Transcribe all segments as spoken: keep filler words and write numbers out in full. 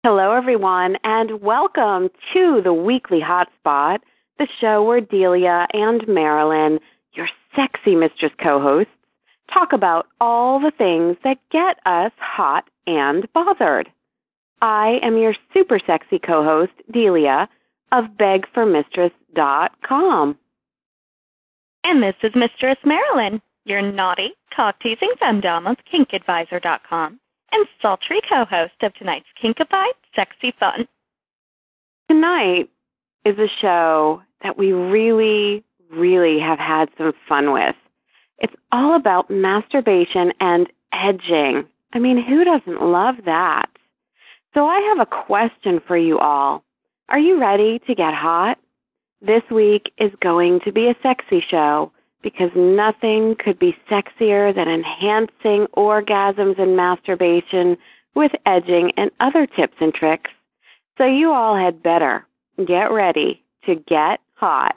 Hello, everyone, and welcome to the Weekly Hotspot, the show where Delia and Marilyn, your sexy mistress co-hosts, talk about all the things that get us hot and bothered. I am your super sexy co-host, Delia, of beg for mistress dot com. And this is Mistress Marilyn, your naughty, cock-teasing femdom of kink advisor dot com. And sultry co-host of tonight's Kinkified Sexy Fun. Tonight is a show that we really, really have had some fun with. It's all about masturbation and edging. I mean, who doesn't love that? So I have a question for you all. Are you ready to get hot? This week is going to be a sexy show, because nothing could be sexier than enhancing orgasms and masturbation with edging and other tips and tricks. So you all had better get ready to get hot.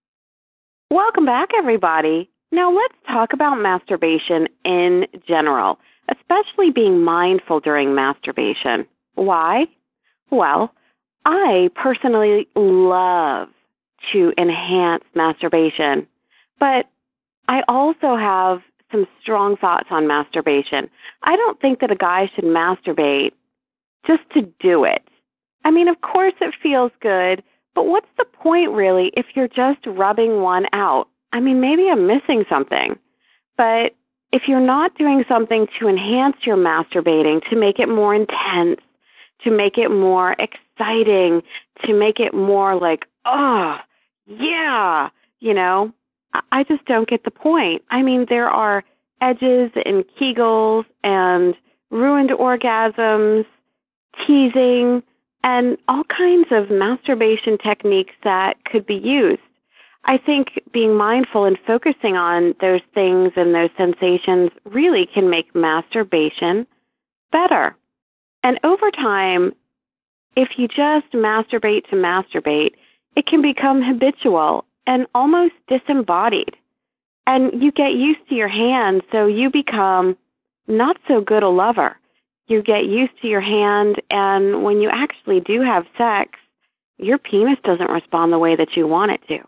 Welcome back, everybody. Now let's talk about masturbation in general, especially being mindful during masturbation. Why? Well, I personally love to enhance masturbation, but I also have some strong thoughts on masturbation. I don't think that a guy should masturbate just to do it. I mean, of course it feels good, but what's the point really if you're just rubbing one out? I mean, maybe I'm missing something. But if you're not doing something to enhance your masturbating, to make it more intense, to make it more exciting, to make it more like, oh, yeah, you know, I just don't get the point. I mean, there are edges and kegels and ruined orgasms, teasing, and all kinds of masturbation techniques that could be used. I think being mindful and focusing on those things and those sensations really can make masturbation better. And over time, if you just masturbate to masturbate, it can become habitual and almost disembodied. And you get used to your hand, so you become not so good a lover. You get used to your hand, and when you actually do have sex, your penis doesn't respond the way that you want it to.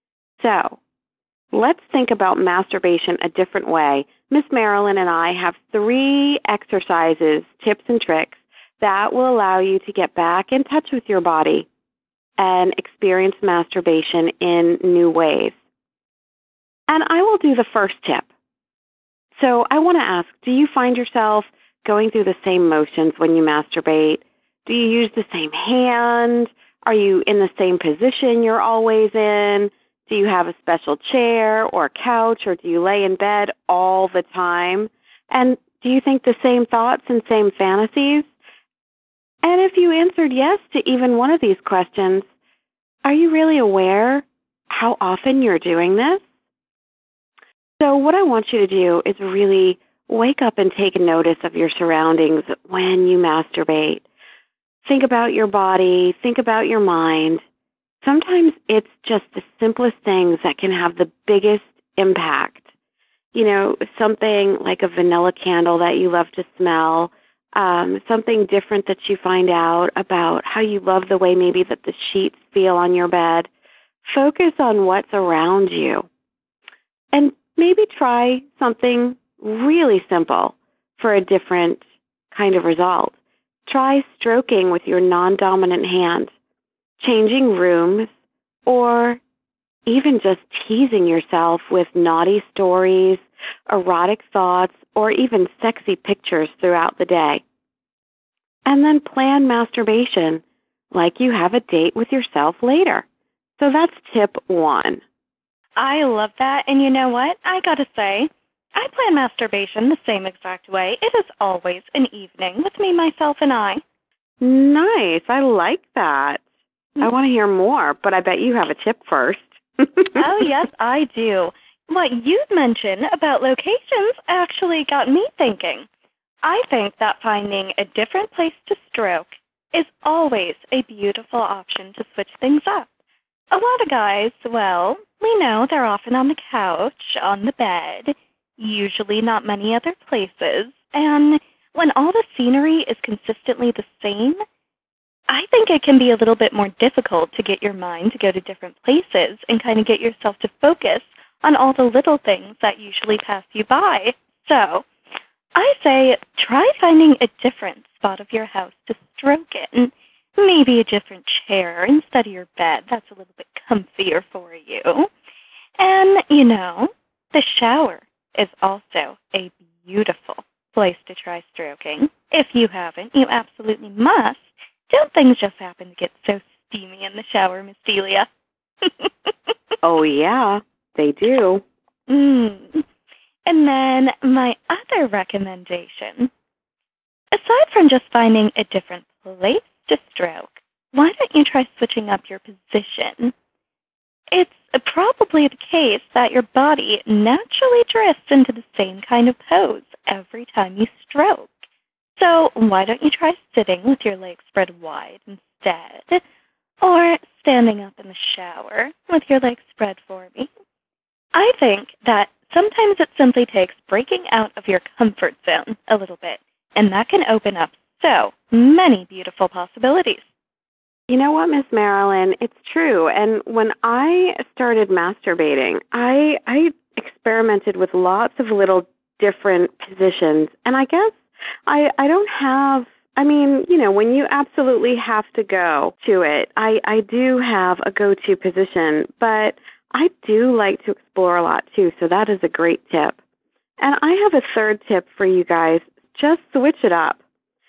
So, let's think about masturbation a different way. Miss Marilyn and I have three exercises, tips, and tricks that will allow you to get back in touch with your body and experience masturbation in new ways. And I will do the first tip. So I want to ask, do you find yourself going through the same motions when you masturbate? Do you use the same hand? Are you in the same position you're always in? Do you have a special chair or couch, or do you lay in bed all the time? And do you think the same thoughts and same fantasies? And if you answered yes to even one of these questions, are you really aware how often you're doing this? So what I want you to do is really wake up and take notice of your surroundings when you masturbate. Think about your body. Think about your mind. Sometimes it's just the simplest things that can have the biggest impact. You know, something like a vanilla candle that you love to smell, Um, something different that you find out about how you love the way maybe that the sheets feel on your bed. Focus on what's around you. And maybe try something really simple for a different kind of result. Try stroking with your non-dominant hand, changing rooms, or even just teasing yourself with naughty stories, erotic thoughts, or even sexy pictures throughout the day. And then plan masturbation like you have a date with yourself later. So that's tip one. I love that, and you know what? I gotta say, I plan masturbation the same exact way. It is always an evening with me, myself, and I. Nice. I like that. I want to hear more, but I bet you have a tip first. Oh, yes, I do. What you mentioned about locations actually got me thinking. I think that finding a different place to stroke is always a beautiful option to switch things up. A lot of guys, well, we know they're often on the couch, on the bed, usually not many other places, and when all the scenery is consistently the same, I think it can be a little bit more difficult to get your mind to go to different places and kind of get yourself to focus on all the little things that usually pass you by. So I say try finding a different spot of your house to stroke in. Maybe a different chair instead of your bed. That's a little bit comfier for you. And, you know, the shower is also a beautiful place to try stroking. If you haven't, you absolutely must. Don't things just happen to get so steamy in the shower, Miss Delia? Oh, yeah, they do. Mm. And then my other recommendation, aside from just finding a different place to stroke, why don't you try switching up your position? It's probably the case that your body naturally drifts into the same kind of pose every time you stroke. So why don't you try sitting with your legs spread wide instead, or standing up in the shower with your legs spread for me? I think that sometimes it simply takes breaking out of your comfort zone a little bit, and that can open up so many beautiful possibilities. You know what, Miss Marilyn? It's true. And when I started masturbating, I I experimented with lots of little different positions. And I guess I I don't have, I mean, you know, when you absolutely have to go to it, I, I do have a go-to position. But I do like to explore a lot, too. So that is a great tip. And I have a third tip for you guys. Just switch it up.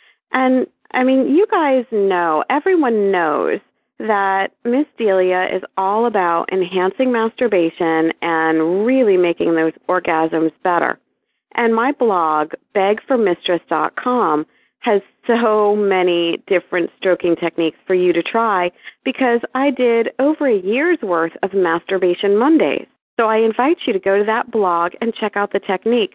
And I mean, you guys know, everyone knows that Miss Delia is all about enhancing masturbation and really making those orgasms better. And my blog, beg for mistress dot com, has so many different stroking techniques for you to try because I did over a year's worth of Masturbation Mondays. So I invite you to go to that blog and check out the techniques.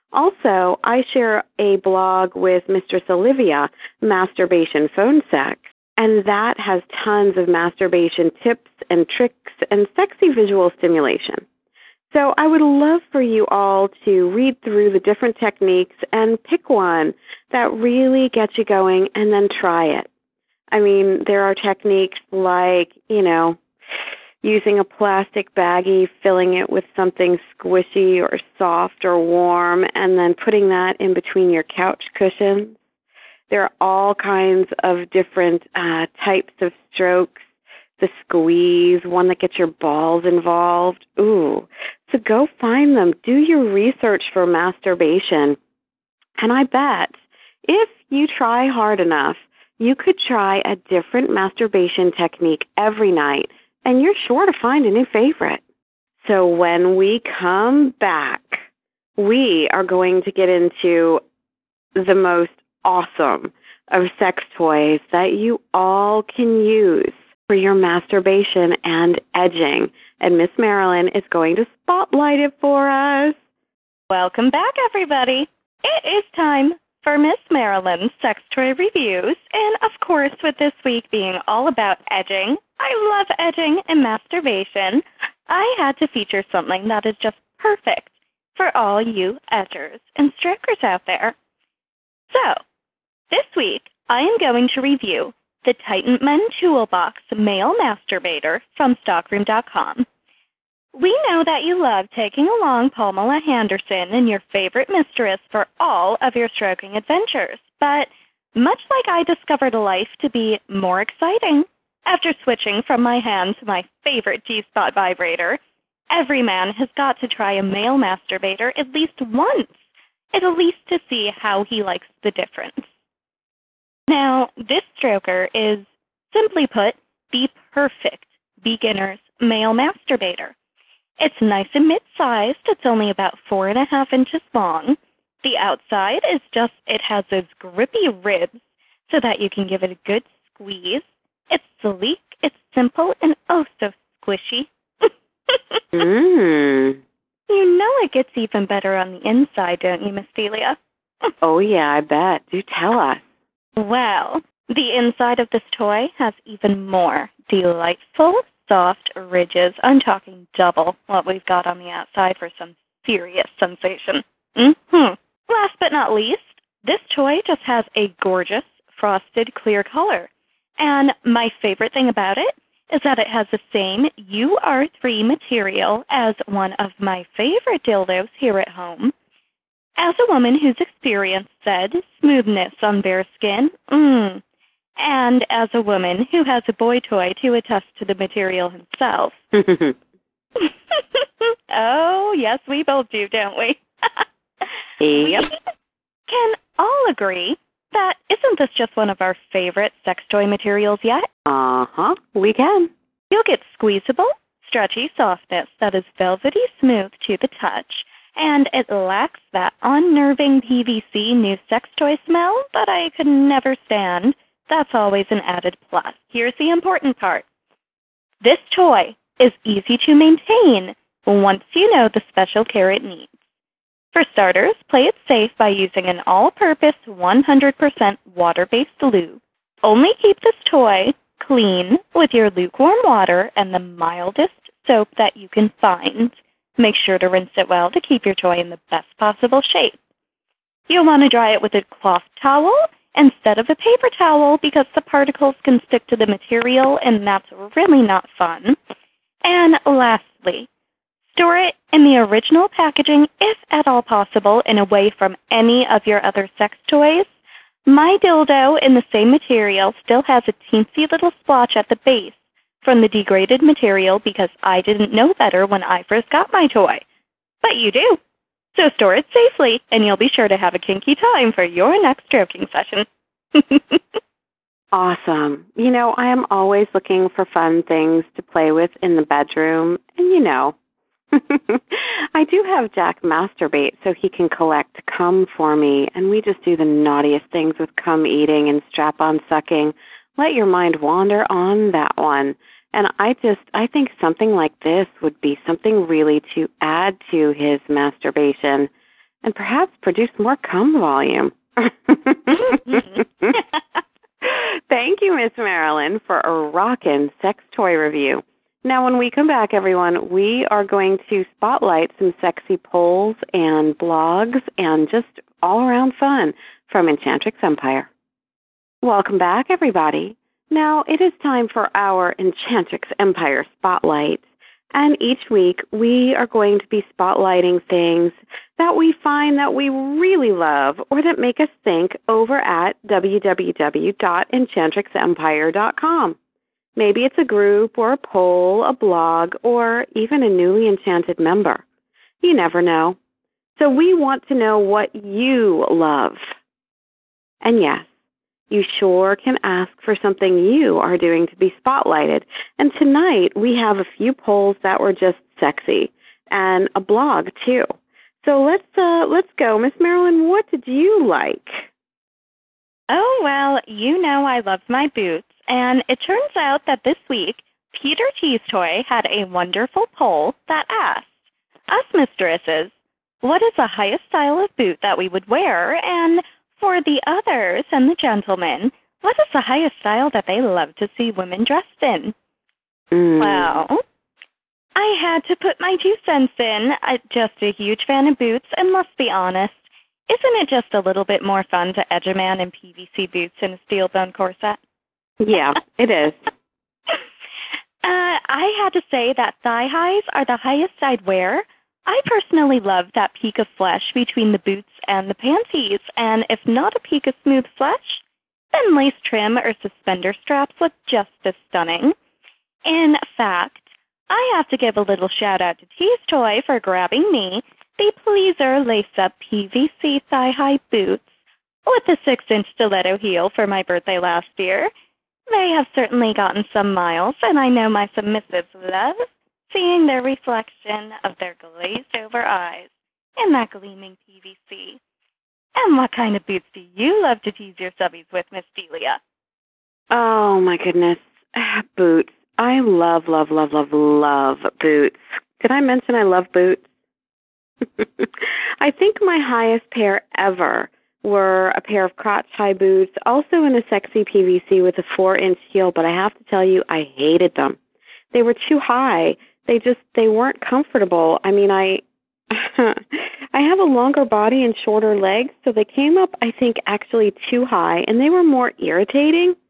Also, I share a blog with Mistress Olivia, Masturbation Phone Sex, and that has tons of masturbation tips and tricks and sexy visual stimulation. So I would love for you all to read through the different techniques and pick one that really gets you going and then try it. I mean, there are techniques like, you know, using a plastic baggie, filling it with something squishy or soft or warm, and then putting that in between your couch cushions. There are all kinds of different uh, types of strokes. The squeeze, one that gets your balls involved. Ooh. So go find them. Do your research for masturbation. And I bet if you try hard enough, you could try a different masturbation technique every night, and you're sure to find a new favorite. So when we come back, we are going to get into the most awesome of sex toys that you all can use for your masturbation and edging. And Miss Marilyn is going to spotlight it for us. Welcome back, everybody. It is time for Miss Marilyn's Sex Toy Reviews. And, of course, with this week being all about edging, I love edging and masturbation, I had to feature something that is just perfect for all you edgers and strokers out there. So, this week, I am going to review the Titan Men Toolbox Male Masturbator from Stockroom dot com. We know that you love taking along Pamela Henderson and your favorite mistress for all of your stroking adventures, but much like I discovered life to be more exciting after switching from my hand to my favorite G-spot vibrator, every man has got to try a male masturbator at least once, at least to see how he likes the difference. Now, this stroker is, simply put, the perfect beginner's male masturbator. It's nice and mid-sized. It's only about four and a half inches long. The outside is just, it has those grippy ribs so that you can give it a good squeeze. It's sleek, it's simple, and oh so squishy. Mmm. You know it gets even better on the inside, don't you, Miss Delia? Oh, yeah, I bet. Do tell us. Well, the inside of this toy has even more delightful, soft ridges. I'm talking double what we've got on the outside for some serious sensation. Mm-hmm. Last but not least, this toy just has a gorgeous, frosted, clear color. And my favorite thing about it is that it has the same U R three material as one of my favorite dildos here at home. As a woman who's experienced said smoothness on bare skin, mmm, and as a woman who has a boy toy to attest to the material himself. Oh, yes, we both do, don't we? Yep. We can all agree that isn't this just one of our favorite sex toy materials yet? Uh-huh, we can. You'll get squeezable, stretchy softness that is velvety smooth to the touch, and it lacks that unnerving P V C new sex toy smell that I could never stand. That's always an added plus. Here's the important part. This toy is easy to maintain once you know the special care it needs. For starters, play it safe by using an all-purpose one hundred percent water-based lube. Only keep this toy clean with your lukewarm water and the mildest soap that you can find. Make sure to rinse it well to keep your toy in the best possible shape. You'll want to dry it with a cloth towel instead of a paper towel because the particles can stick to the material and that's really not fun. And lastly, store it in the original packaging if at all possible and away from any of your other sex toys. My dildo in the same material still has a teensy little splotch at the base from the degraded material because I didn't know better when I first got my toy. But you do. So store it safely, and you'll be sure to have a kinky time for your next stroking session. Awesome. You know, I am always looking for fun things to play with in the bedroom, and you know, I do have Jack masturbate so he can collect cum for me, and we just do the naughtiest things with cum eating and strap-on sucking. Let your mind wander on that one. And I just, I think something like this would be something really to add to his masturbation and perhaps produce more cum volume. Thank you, Miss Marilyn, for a rockin' sex toy review. Now, when we come back, everyone, we are going to spotlight some sexy polls and blogs and just all-around fun from Enchantrix Empire. Welcome back, everybody. Now, it is time for our Enchantrix Empire Spotlight. And each week, we are going to be spotlighting things that we find that we really love or that make us think over at w w w dot enchantrix empire dot com. Maybe it's a group or a poll, a blog, or even a newly enchanted member. You never know. So we want to know what you love. And yes, you sure can ask for something you are doing to be spotlighted. And tonight we have a few polls that were just sexy and a blog too. So let's uh, let's go. Miss Marilyn, what did you like? Oh, well, you know I love my boots. And it turns out that this week, Peter Cheese Toy had a wonderful poll that asked us mistresses, what is the highest style of boot that we would wear? And for the others and the gentlemen, what is the highest style that they love to see women dressed in? Mm. Well, I had to put my two cents in. I'm just a huge fan of boots, and let's be honest, isn't it just a little bit more fun to edge a man in P V C boots and a steel bone corset? Yeah, it is. uh, I had to say that thigh highs are the highest I'd wear. I personally love that peak of flesh between the boots and the panties, and if not a peak of smooth flesh, then lace trim or suspender straps look just as stunning. In fact, I have to give a little shout-out to Tease Toy for grabbing me the Pleaser lace-up P V C thigh-high boots with a six-inch stiletto heel for my birthday last year. They have certainly gotten some miles, and I know my submissives love seeing their reflection of their glazed-over eyes in that gleaming P V C. And what kind of boots do you love to tease your subbies with, Miss Delia? Oh, my goodness. Boots. I love, love, love, love, love boots. Did I mention I love boots? I think my highest pair ever were a pair of crotch-high boots, also in a sexy P V C with a four-inch heel, but I have to tell you, I hated them. They were too high. They just, they weren't comfortable. I mean, I, I have a longer body and shorter legs, so they came up, I think, actually too high, and they were more irritating.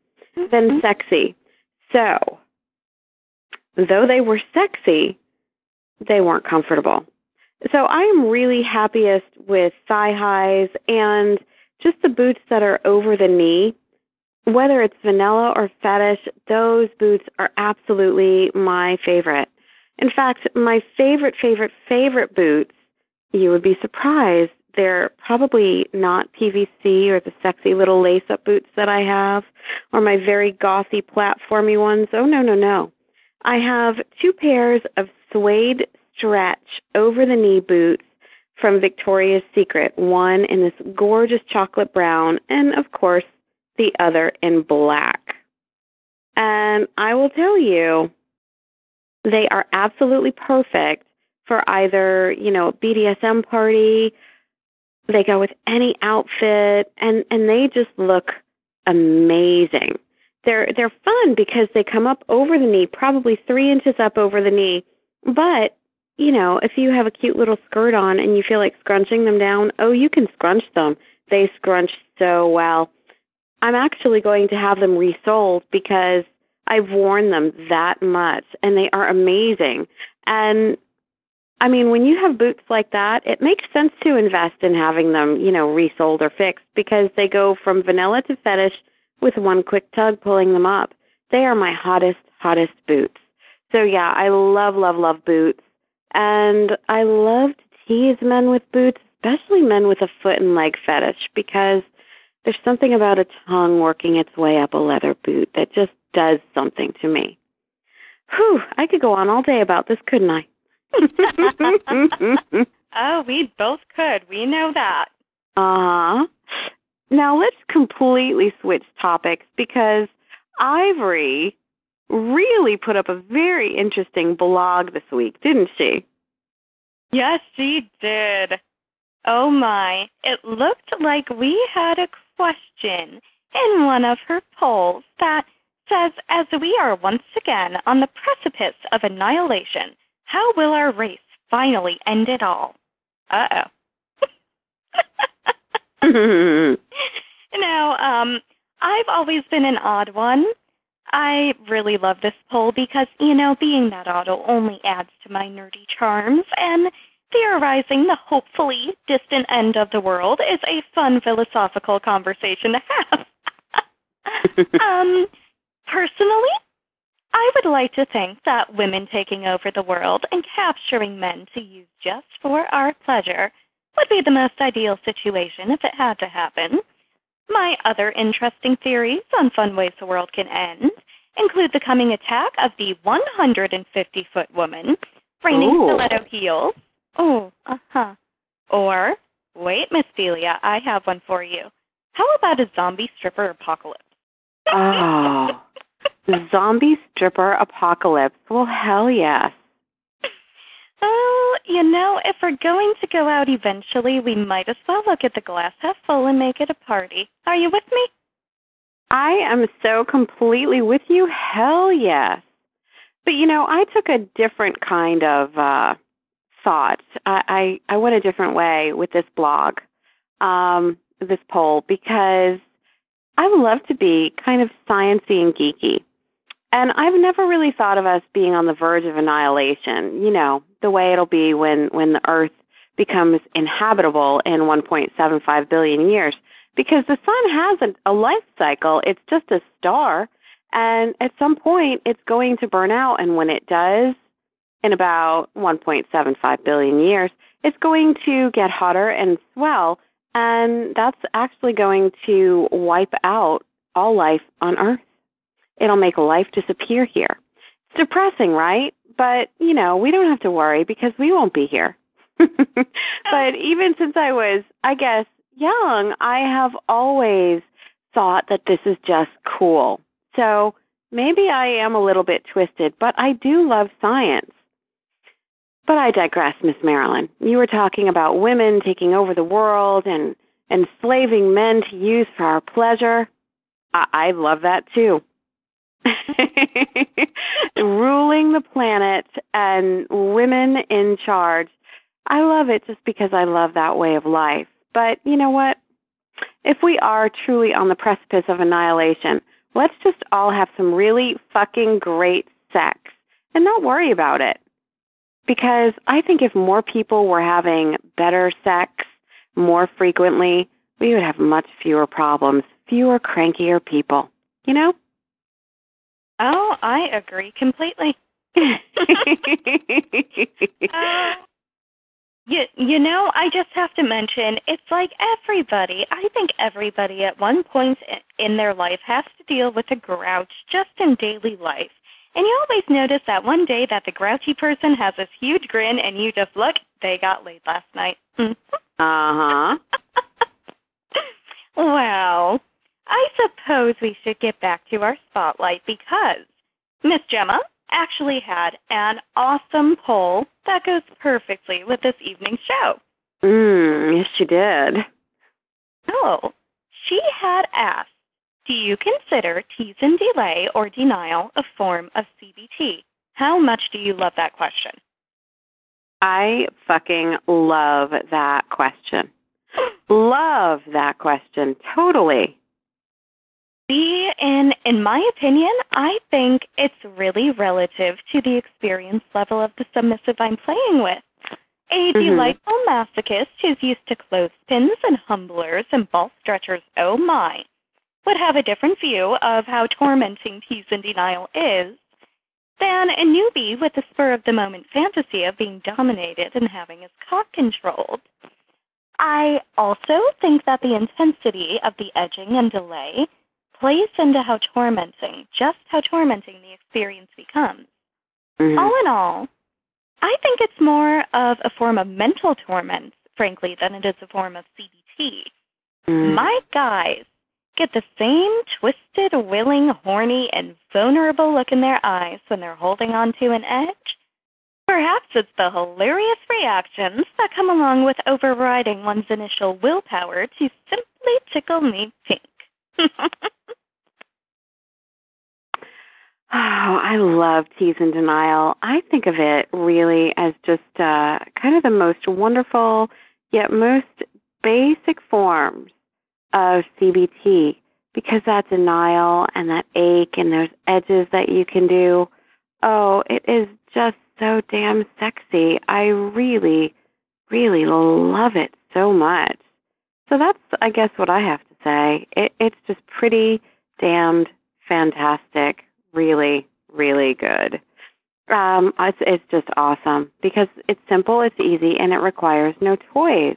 than sexy. So, though they were sexy, they weren't comfortable. So I am really happiest with thigh highs and just the boots that are over the knee. Whether it's vanilla or fetish, those boots are absolutely my favorite. In fact, my favorite, favorite, favorite boots, you would be surprised, they're probably not P V C or the sexy little lace-up boots that I have, or my very gothy platformy ones. Oh, no, no, no. I have two pairs of suede stretch over-the-knee boots from Victoria's Secret, one in this gorgeous chocolate brown, and, of course, the other in black. And I will tell you, they are absolutely perfect for either, you know, a B D S M party. They go with any outfit, and, and they just look amazing. They're they're fun because they come up over the knee, probably three inches up over the knee. But, you know, if you have a cute little skirt on and you feel like scrunching them down, oh, you can scrunch them. They scrunch so well. I'm actually going to have them resold because I've worn them that much, and they are amazing. And, I mean, when you have boots like that, it makes sense to invest in having them, you know, resold or fixed because they go from vanilla to fetish with one quick tug pulling them up. They are my hottest, hottest boots. So, yeah, I love, love, love boots. And I love to tease men with boots, especially men with a foot and leg fetish, because there's something about a tongue working its way up a leather boot that just does something to me. Whew, I could go on all day about this, couldn't I? Oh, we both could. We know that. Uh-huh. Now let's completely switch topics because Ivory really put up a very interesting blog this week, didn't she? Yes, she did. Oh, my. It looked like we had a question in one of her polls that says, as we are once again on the precipice of annihilation, how will our race finally end it all? Uh-oh. Now, um, I've always been an odd one. I really love this poll because, you know, being that odd only adds to my nerdy charms, and theorizing the hopefully distant end of the world is a fun philosophical conversation to have. um, personally, I would like to think that women taking over the world and capturing men to use just for our pleasure would be the most ideal situation if it had to happen. My other interesting theories on fun ways the world can end include the coming attack of the one hundred fifty foot woman, raining Ooh. stiletto heels. Oh, uh-huh. Or, wait, Miss Delia, I have one for you. How about a zombie stripper apocalypse? Oh, zombie stripper apocalypse. Well, hell yes. Oh, you know, if we're going to go out eventually, we might as well look at the glass half full and make it a party. Are you with me? I am so completely with you. Hell yes. But, you know, I took a different kind of uh, thought. I, I, I went a different way with this blog, um, this poll, because I love to be kind of sciencey and geeky. And I've never really thought of us being on the verge of annihilation, you know, the way it'll be when, when the Earth becomes inhabitable in one point seven five billion years. Because the sun has a, a life cycle. It's just a star. And at some point, it's going to burn out. And when it does, in about one point seven five billion years, it's going to get hotter and swell. And that's actually going to wipe out all life on Earth. It'll make life disappear here. It's depressing, right? But, you know, we don't have to worry because we won't be here. But even since I was, I guess, young, I have always thought that this is just cool. So maybe I am a little bit twisted, but I do love science. But I digress, Miss Marilyn. You were talking about women taking over the world and enslaving men to use for our pleasure. I, I love that too. Ruling the planet and women in charge. I love it just because I love that way of life. But you know what? If we are truly on the precipice of annihilation, Let's just all have some really fucking great sex and not worry about it. Because I think if more people were having better sex more frequently, we would have much fewer problems, fewer crankier people. You know? Oh, I agree completely. uh, you, you know, I just have to mention, it's like everybody, I think everybody at one point in their life has to deal with a grouch just in daily life. And you always notice that one day that the grouchy person has this huge grin and you just look, they got laid last night. Uh-huh. Well, I suppose we should get back to our spotlight because Miss Gemma actually had an awesome poll that goes perfectly with this evening's show. Mm, yes, she did. Oh, she had asked, do you consider tease and delay or denial a form of C B T? How much do you love that question? I fucking love that question. Love that question. Totally. See, in, in my opinion, I think it's really relative to the experience level of the submissive I'm playing with. A mm-hmm. delightful masochist who's used to clothespins and humblers and ball stretchers, oh my, would have a different view of how tormenting tease and denial is than a newbie with the spur-of-the-moment fantasy of being dominated and having his cock controlled. I also think that the intensity of the edging and delay plays into how tormenting, just how tormenting the experience becomes. Mm-hmm. All in all, I think it's more of a form of mental torment, frankly, than it is a form of C B T. Mm-hmm. My guys get the same twisted, willing, horny, and vulnerable look in their eyes when they're holding on to an edge. Perhaps it's the hilarious reactions that come along with overriding one's initial willpower to simply tickle me pink. Oh, I love tease and denial. I think of it really as just uh, kind of the most wonderful yet most basic forms of C B T, because that denial and that ache and those edges that you can do, oh, it is just so damn sexy. I really, really love it so much. So that's, I guess, what I have to say. It, it's just pretty damned fantastic. Really, really good. Um, it's, it's just awesome because it's simple, it's easy, and it requires no toys.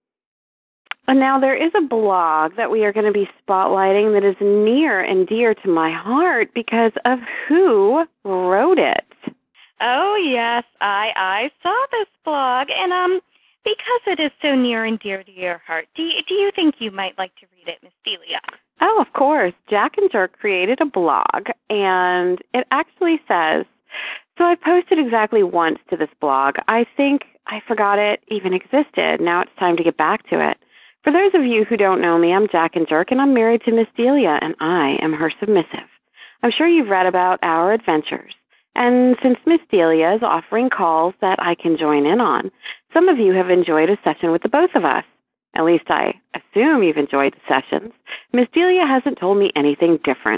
And now there is a blog that we are going to be spotlighting that is near and dear to my heart because of who wrote it. Oh, yes, I I saw this blog, and um, because it is so near and dear to your heart, do you, do you think you might like to read it, Miss Delia? Oh, of course. Jack and Jerk created a blog, and it actually says, so I posted exactly once to this blog. I think I forgot it even existed. Now it's time to get back to it. For those of you who don't know me, I'm Jack and Jerk, and I'm married to Miss Delia, and I am her submissive. I'm sure you've read about our adventures. And since Miss Delia is offering calls that I can join in on, some of you have enjoyed a session with the both of us. At least I assume you've enjoyed the sessions. Miss Delia hasn't told me anything different.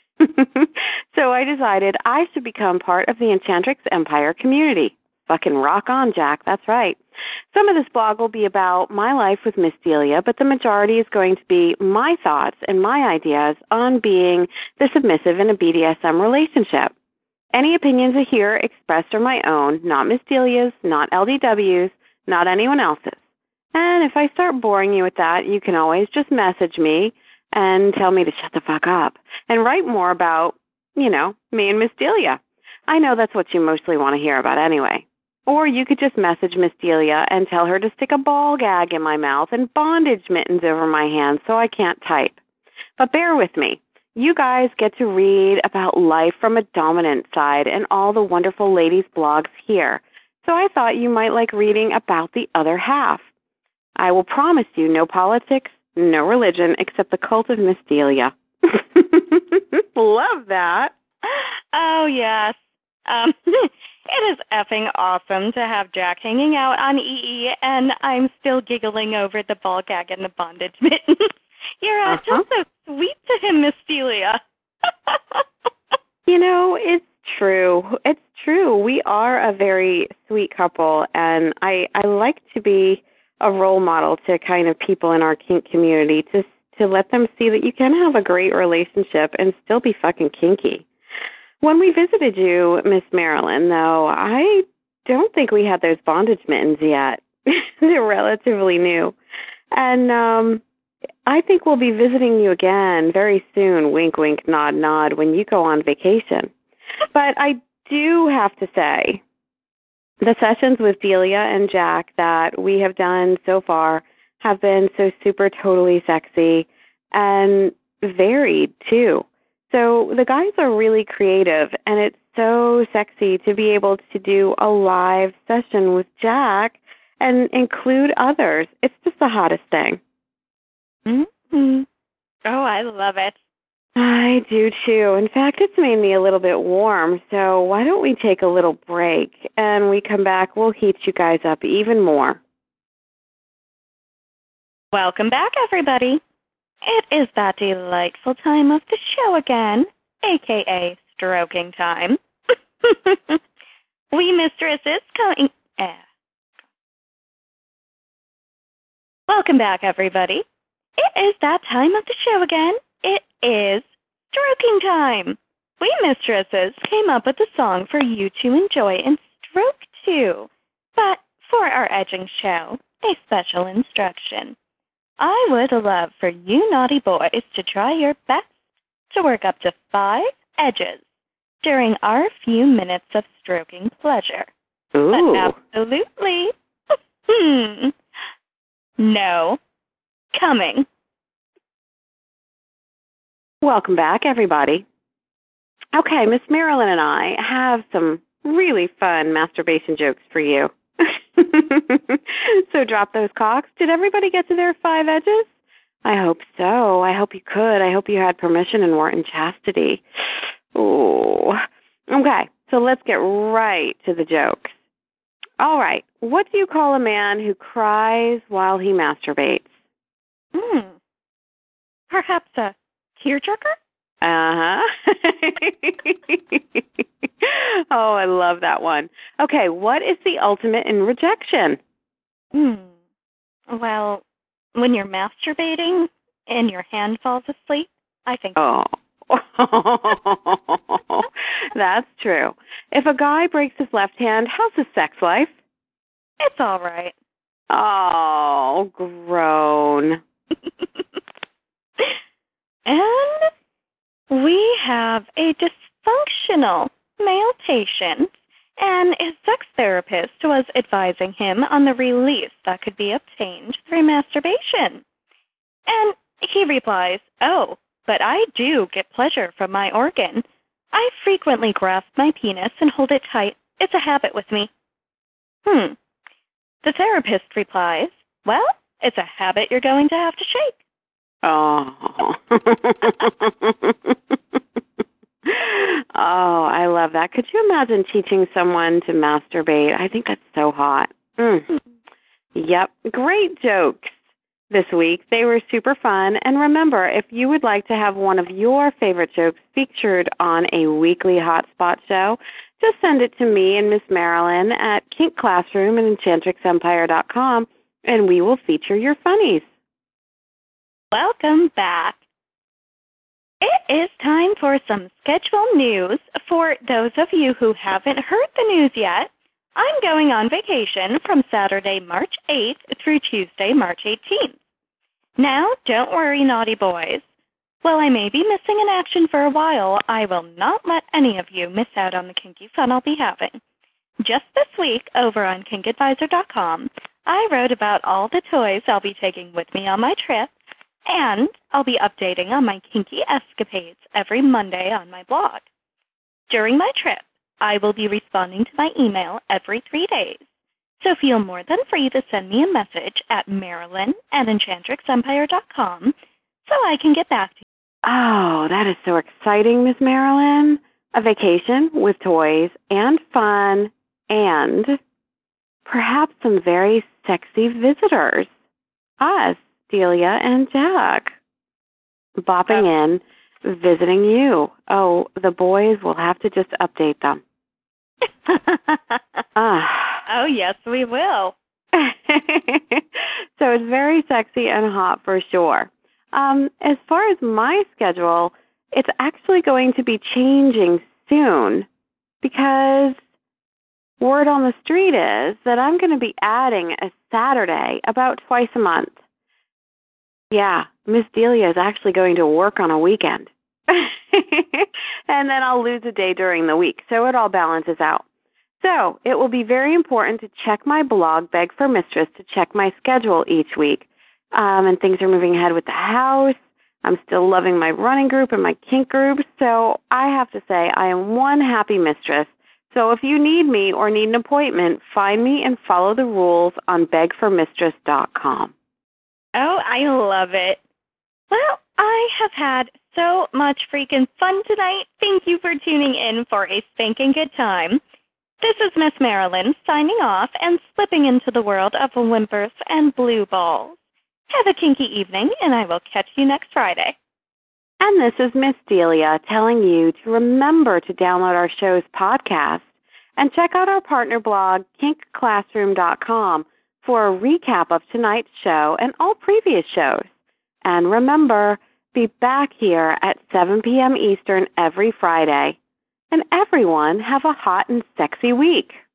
So I decided I should become part of the Enchantrix Empire community. Fucking rock on, Jack. That's right. Some of this blog will be about my life with Miss Delia, but the majority is going to be my thoughts and my ideas on being the submissive in a B D S M relationship. Any opinions I hear expressed are my own, not Miss Delia's, not L D W's, not anyone else's. And if I start boring you with that, you can always just message me and tell me to shut the fuck up and write more about, you know, me and Miss Delia. I know that's what you mostly want to hear about anyway. Or you could just message Miss Delia and tell her to stick a ball gag in my mouth and bondage mittens over my hands so I can't type. But bear with me. You guys get to read about life from a dominant side and all the wonderful ladies' blogs here. So I thought you might like reading about the other half. I will promise you no politics, no religion, except the cult of Miss Delia. Love that. Oh, yes. Um, it is effing awesome to have Jack hanging out on E E, and I'm still giggling over the ball gag and the bondage mittens. You're uh, uh-huh. just so sweet to him, Miss Delia. You know, it's true. It's true. We are a very sweet couple, and I I like to be a role model to kind of people in our kink community to to let them see that you can have a great relationship and still be fucking kinky. When we visited you, Miss Marilyn, though, I don't think we had those bondage mittens yet. They're relatively new. And um, I think we'll be visiting you again very soon, wink, wink, nod, nod, when you go on vacation. But I do have to say, the sessions with Delia and Jack that we have done so far have been so super totally sexy and varied, too. So the guys are really creative, and it's so sexy to be able to do a live session with Jack and include others. It's just the hottest thing. Mm-hmm. Oh, I love it. I do, too. In fact, it's made me a little bit warm, so why don't we take a little break, and we come back, we'll heat you guys up even more. Welcome back, everybody. It is that delightful time of the show again, a k a stroking time. We mistresses coming... Eh. Welcome back, everybody. It is that time of the show again. It is stroking time. We mistresses came up with a song for you to enjoy and stroke to. But for our edging show, a special instruction. I would love for you naughty boys to try your best to work up to five edges during our few minutes of stroking pleasure. Ooh. But absolutely. Hmm. No. Coming. Welcome back, everybody. Okay, Miss Marilyn and I have some really fun masturbation jokes for you. So drop those cocks. Did everybody get to their five edges? I hope so. I hope you could. I hope you had permission and weren't in chastity. Ooh. Okay, so let's get right to the jokes. All right, what do you call a man who cries while he masturbates? Hmm. Perhaps a tearjerker? Uh-huh. Oh, I love that one. Okay, what is the ultimate in rejection? Hmm. Well, when you're masturbating and your hand falls asleep, I think... Oh. That's true. If a guy breaks his left hand, how's his sex life? It's all right. Oh, groan. And we have a dysfunctional male patient, and his sex therapist was advising him on the release that could be obtained through masturbation. And he replies, "Oh, but I do get pleasure from my organ. I frequently grasp my penis and hold it tight. It's a habit with me." Hmm. The therapist replies, "Well, it's a habit you're going to have to shake." Oh. Oh, I love that. Could you imagine teaching someone to masturbate? I think that's so hot. Mm. Yep. Great jokes this week. They were super fun. And remember, if you would like to have one of your favorite jokes featured on a weekly Hotspot show, just send it to me and Miss Marilyn at Kink Classroom and Enchantrix Empire dot com, and we will feature your funnies. Welcome back. It is time for some schedule news. For those of you who haven't heard the news yet, I'm going on vacation from Saturday, March eighth through Tuesday, March eighteenth. Now, don't worry, naughty boys. While I may be missing in action for a while, I will not let any of you miss out on the kinky fun I'll be having. Just this week, over on Kink Advisor dot com, I wrote about all the toys I'll be taking with me on my trip, and I'll be updating on my kinky escapades every Monday on my blog. During my trip, I will be responding to my email every three days, so feel more than free to send me a message at Marilyn at Enchantrix Empire dot com so I can get back to you. Oh, that is so exciting, Miss Marilyn. A vacation with toys and fun and perhaps some very sexy visitors. Us, Delia and Jack. Bopping in Visiting you. Oh, the boys will have to just update them. ah. Oh, yes, we will. So it's very sexy and hot for sure. Um, as far as my schedule, it's actually going to be changing soon because word on the street is that I'm going to be adding a Saturday about twice a month. Yeah, Miss Delia is actually going to work on a weekend. And then I'll lose a day during the week, so it all balances out. So it will be very important to check my blog, Beg for Mistress, to check my schedule each week. Um, and things are moving ahead with the house. I'm still loving my running group and my kink group. So I have to say I am one happy mistress. So if you need me or need an appointment, find me and follow the rules on beg for mistress dot com. Oh, I love it. Well, I have had so much freaking fun tonight. Thank you for tuning in for a spanking good time. This is Miss Marilyn signing off and slipping into the world of whimpers and blue balls. Have a kinky evening, and I will catch you next Friday. And this is Miss Delia telling you to remember to download our show's podcast and check out our partner blog, kink classroom dot com, for a recap of tonight's show and all previous shows. And remember, be back here at seven p.m. Eastern every Friday. And everyone have a hot and sexy week.